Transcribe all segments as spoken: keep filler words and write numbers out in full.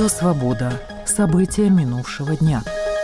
Радио «Свобода». События минувшего дня.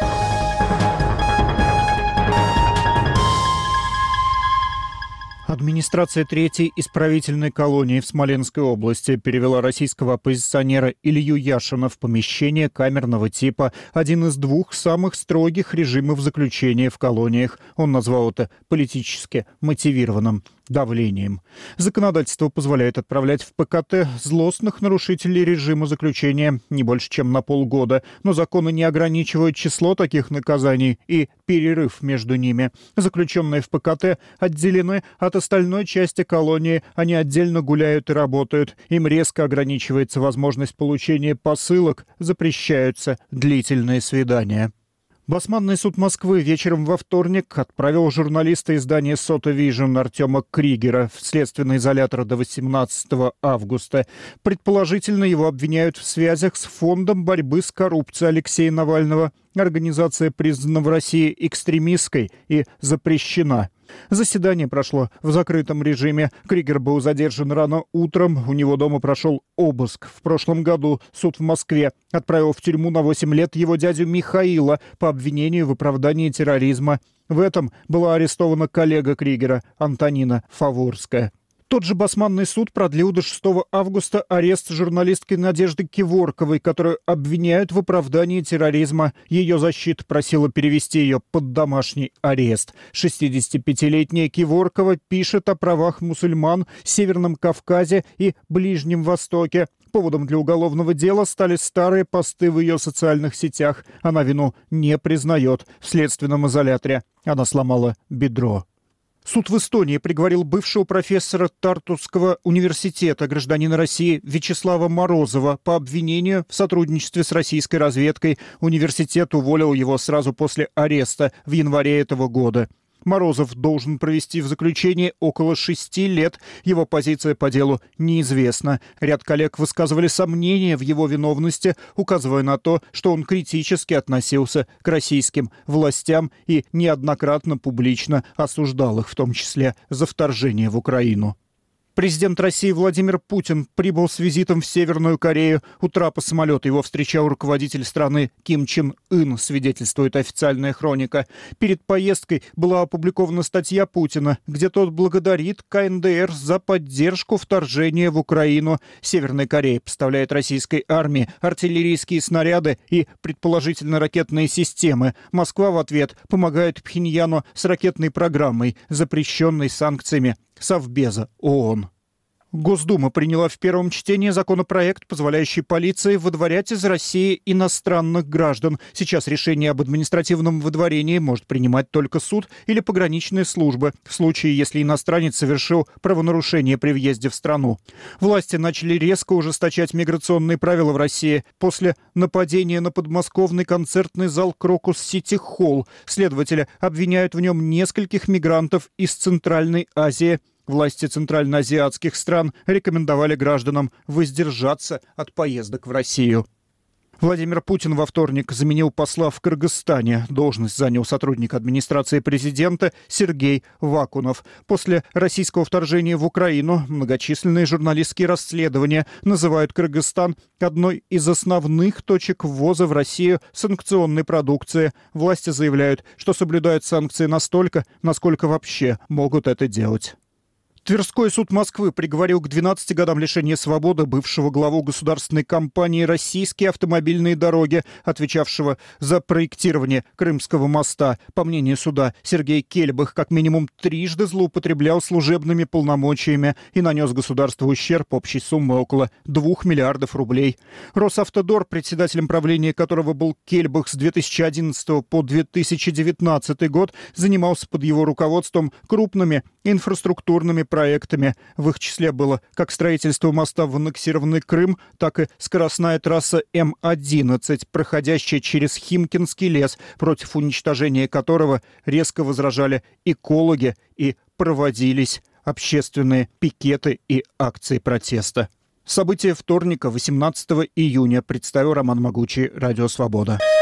Администрация третьей исправительной колонии в Смоленской области перевела российского оппозиционера Илью Яшина в помещение камерного типа, один из двух самых строгих режимов заключения в колониях. Он назвал это политически мотивированным давлением. Законодательство позволяет отправлять в ПКТ злостных нарушителей режима заключения не больше, чем на полгода, но законы не ограничивают число таких наказаний и перерыв между ними. Заключенные в ПКТ отделены от остальной части колонии, они отдельно гуляют и работают. Им резко ограничивается возможность получения посылок, запрещаются длительные свидания. Басманный суд Москвы вечером во вторник отправил журналиста издания «Сота Вижн» Артема Кригера в следственный изолятор до восемнадцатого августа. Предположительно, его обвиняют в связях с фондом борьбы с коррупцией Алексея Навального. Организация признана в России экстремистской и запрещена. Заседание прошло в закрытом режиме. Кригер был задержан рано утром. У него дома прошел обыск. В прошлом году суд в Москве отправил в тюрьму на восемь лет его дядю Михаила по обвинению в оправдании терроризма. В этом была арестована коллега Кригера Антонина Фаворская. Тот же Басманный суд продлил до шестого августа арест журналистки Надежды Киворковой, которую обвиняют в оправдании терроризма. Ее защита просила перевести ее под домашний арест. шестидесятипятилетняя Киворкова пишет о правах мусульман, Северном Кавказе и Ближнем Востоке. Поводом для уголовного дела стали старые посты в ее социальных сетях. Она вину не признает. В следственном изоляторе она сломала бедро. Суд в Эстонии приговорил бывшего профессора Тартусского университета, гражданина России Вячеслава Морозова, по обвинению в сотрудничестве с российской разведкой. Университет уволил его сразу после ареста в январе этого года. Морозов должен провести в заключении около шести лет. Его позиция по делу неизвестна. Ряд коллег высказывали сомнения в его виновности, указывая на то, что он критически относился к российским властям и неоднократно публично осуждал их, в том числе за вторжение в Украину. Президент России Владимир Путин прибыл с визитом в Северную Корею. У трапа самолета его встречал руководитель страны Ким Чен Ын, свидетельствует официальная хроника. Перед поездкой была опубликована статья Путина, где тот благодарит ка эн дэ эр за поддержку вторжения в Украину. Северная Корея поставляет российской армии артиллерийские снаряды и, предположительно, ракетные системы. Москва в ответ помогает Пхеньяну с ракетной программой, запрещенной санкциями Совбеза ООН. Госдума приняла в первом чтении законопроект, позволяющий полиции выдворять из России иностранных граждан. Сейчас решение об административном выдворении может принимать только суд или пограничные службы, в случае, если иностранец совершил правонарушение при въезде в страну. Власти начали резко ужесточать миграционные правила в России после нападения на подмосковный концертный зал «Крокус Сити Холл». Следователи обвиняют в нем нескольких мигрантов из Центральной Азии. Власти центральноазиатских стран рекомендовали гражданам воздержаться от поездок в Россию. Владимир Путин во вторник заменил посла в Кыргызстане. Должность занял сотрудник администрации президента Сергей Вакунов. После российского вторжения в Украину многочисленные журналистские расследования называют Кыргызстан одной из основных точек ввоза в Россию санкционной продукции. Власти заявляют, что соблюдают санкции настолько, насколько вообще могут это делать. Тверской суд Москвы приговорил к двенадцати годам лишения свободы бывшего главу государственной компании «Российские автомобильные дороги», отвечавшего за проектирование Крымского моста. По мнению суда, Сергей Кельбах как минимум трижды злоупотреблял служебными полномочиями и нанес государству ущерб общей суммы около двух миллиардов рублей. Росавтодор, председателем правления которого был Кельбах с две тысячи одиннадцатого по две тысячи девятнадцатый год, занимался под его руководством крупными инфраструктурными проектами. В их числе было как строительство моста в аннексированный Крым, так и скоростная трасса эм одиннадцать, проходящая через Химкинский лес, против уничтожения которого резко возражали экологи и проводились общественные пикеты и акции протеста. События вторника, восемнадцатого июня, представил Роман Могучий, Радио Свобода.